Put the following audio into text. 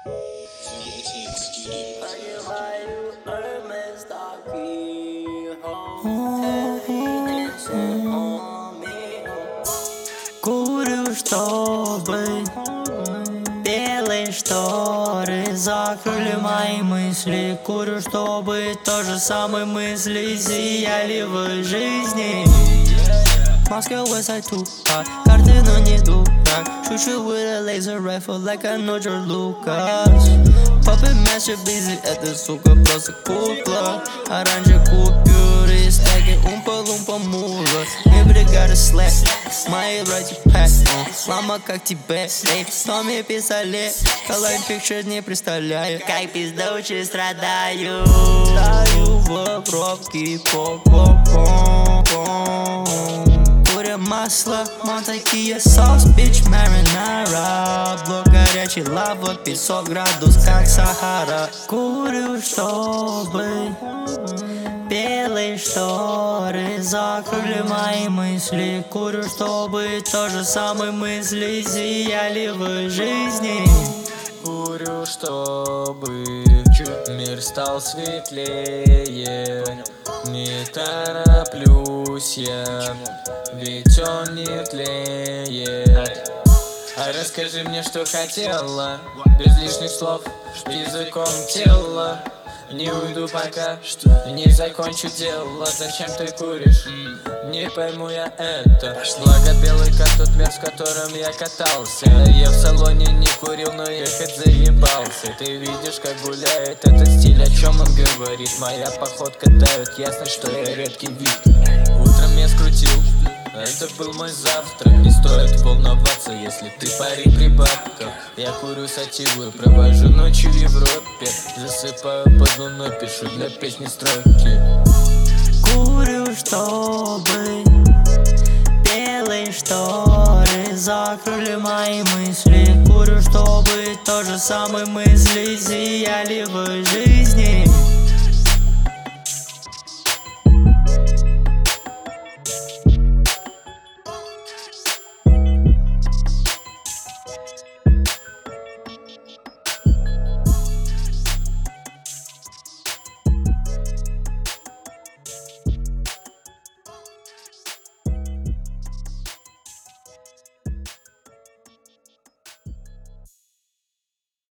Курю, чтобы белые шторы закрыли мои мысли. Курю, чтобы то же самые мысли сияли в жизни. Moscow Westside Tupac, карты, но не дурак. Шучу with a laser rifle, like I know George Lucas. Puppet Master Busy, эта сука просто кукла. Оранжевые купюры, стаки умпа-лумпа мула. Не бригада слэк, мои братья пэк. Лама как тебе, эй, Томми пистолет. Колайн пикчер не представляю, как пиздочи страдаю. Стою в пробке, куря масло, мантакия, соус, бич, маринара. Блок горячий, лава, 500 градусов, как Сахара. Курю, чтобы белые шторы закрыли мои мысли. Курю, чтобы то же самые мысли сияли в жизни. Курю, чтобы мир стал светлее. Не тороплюсь я, ведь он не тлеет. А расскажи мне, что хотела, без лишних слов, языком тела. Не уйду пока, не закончу дело. Зачем ты куришь? Не пойму я это. Благо белый как тот мир, с которым я катался. Я в салоне не курил, но ехать заебался. Ты видишь, как гуляет этот стиль, о чем он говорит. Моя походка давит, ясно, что я редкий вид. Утром я скрутил, это был мой завтрак. Не стоит волноваться, если ты парень при бабках. Я курю сативу, провожу ночью в Европе. Засыпаю под луной, пишу для песни строки. Курю, чтобы белые шторы закрыли мои мысли. Курю, чтобы то же самые мысли сияли в жизни.